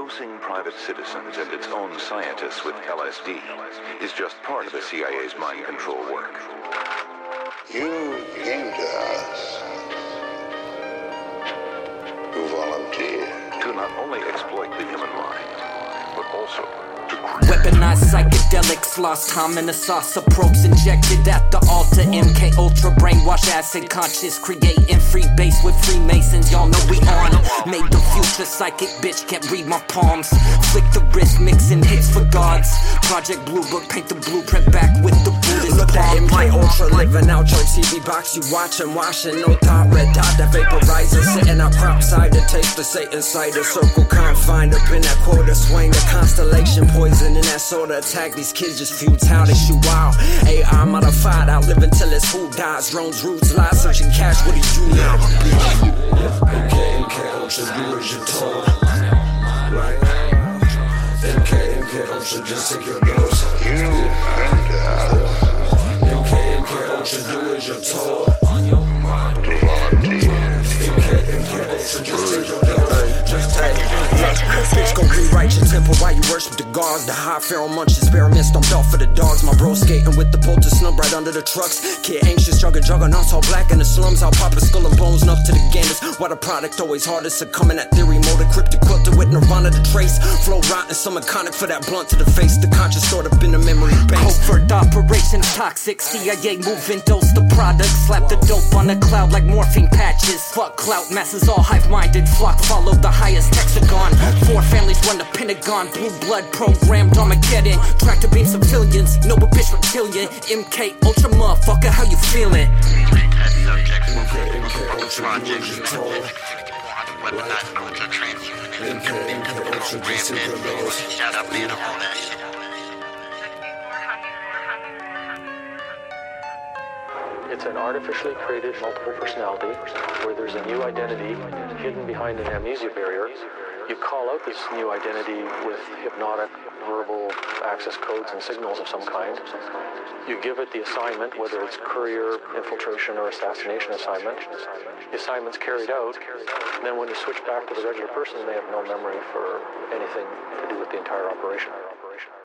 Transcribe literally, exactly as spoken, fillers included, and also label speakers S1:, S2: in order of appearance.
S1: Dosing private citizens and its own scientists with L S D is just part of the C I A's mind control work.
S2: You came to us to volunteer.
S1: To not only exploit the human mind, but also to
S3: weaponized psychedelics, lost time in the sauce of probes injected at the altar. M K Ultra, brainwash, acid conscious, creating free base with Freemasons. Y'all know we on. Made the future psychic bitch, can't read my palms. Flick the wrist, mixing hits for gods. Project Blue Book, paint the blueprint back with the Buddhist.
S4: Look at M K Ultra, living out your T V box. You watching, washing, no thought, red dot that vaporizer. Sitting out crop side to taste the Satan cider. Circle confined up in that quarter swing. The constellation poison in that soda attack. These kids just futile, they shoot wild. A I modified, I'll live until it's who dies. Drones, roots, lies, searching cash, what do you now? M K, M K Ultra, do as you're told. Right? M K, M K Ultra, just take your dose.
S2: You came to us
S4: M K, M K Ultra, do as you're told.
S2: to volunteer.
S4: M K, M K Ultra, just take your dose. Just take it. Bitch, go rewrite your temple while you worship the gods. The high feral munch experiments dumped off for the dogs. My bro skating with the bolt to snub right under the trucks. Kid anxious, jugging juggernauts all black in the slums. I'll pop a skull and bones up to the ganders. Why the product always hardest succumbing that theory mode. Cryptic quilted with Nirvana to trace. Flow rotten, some iconic for that blunt to the face. The conscious stored up in the memory banks.
S3: Covert operations toxic. C I A moving dose the product. Slap the dope on the cloud like morphine patches. Fuck clout, masses all hive-minded. Flock follow the highest hexagon. Four families run the Pentagon. Blue blood programmed Armageddon. Tractor beam civilians. No a bitch reptilian. M K Ultra motherfucker, how you feeling?
S5: Test subjects will be project specific. Weaponized ultra transhumanism. Programmed shut up man, all that shit.
S6: It's an artificially created multiple personality where there's a new identity hidden behind an amnesia barrier. You call out this new identity with hypnotic, verbal access codes and signals of some kind. You give it the assignment, whether it's courier, infiltration, or assassination assignment. The assignment's carried out, and then when you switch back to the regular person, they have no memory for anything to do with the entire operation.